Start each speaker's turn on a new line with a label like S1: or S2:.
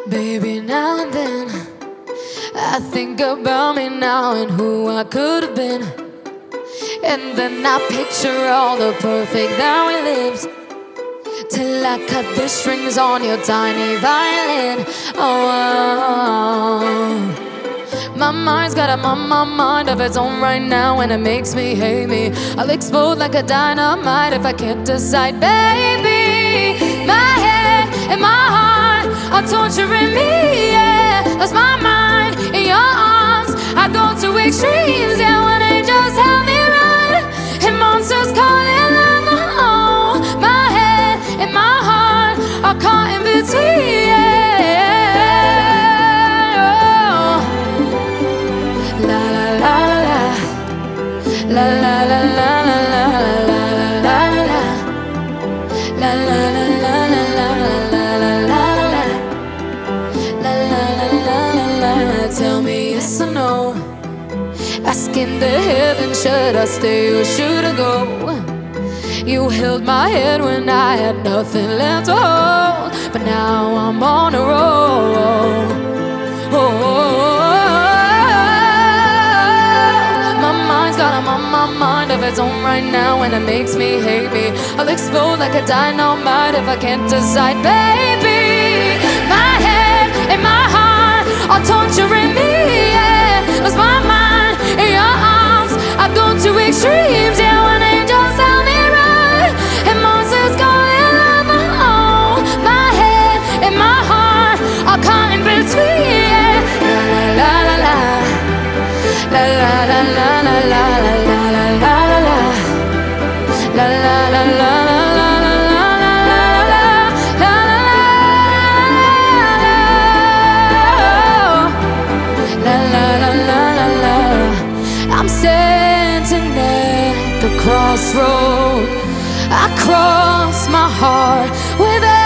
S1: Baby, now and then I think about me now and who I could have been. And then I picture all the perfect that we lived, till I cut the strings on your tiny violin. Oh, my mind's got a mind of its own right now, and it makes me hate me. I'll explode like a dynamite if I can't decide, baby. My head and my heart are torturing me, yeah. Lost my mind in your arms, I go to extremes, yeah. When angels help me run and monsters calling out my own. My head and my heart are caught in between, yeah. Oh. La la la la la la la la la la la la la la la la la. Tell me yes or no, asking the heaven, should I stay or should I go? You held my head when I had nothing left to hold, but now I'm on a roll. My mind's got a mind of its own right now, and it makes me hate me. I'll explode like a dynamite if I can't decide, baby. My head and my heart are torturing me, yeah. Lost my mind in your arms, I've gone to extremes, yeah. When angels help me run and monsters calling out my own. My head and my heart are caught in between, yeah. La la la la la la la la la la la la la la la la la la. I'm standing at the crossroad, I cross my heart with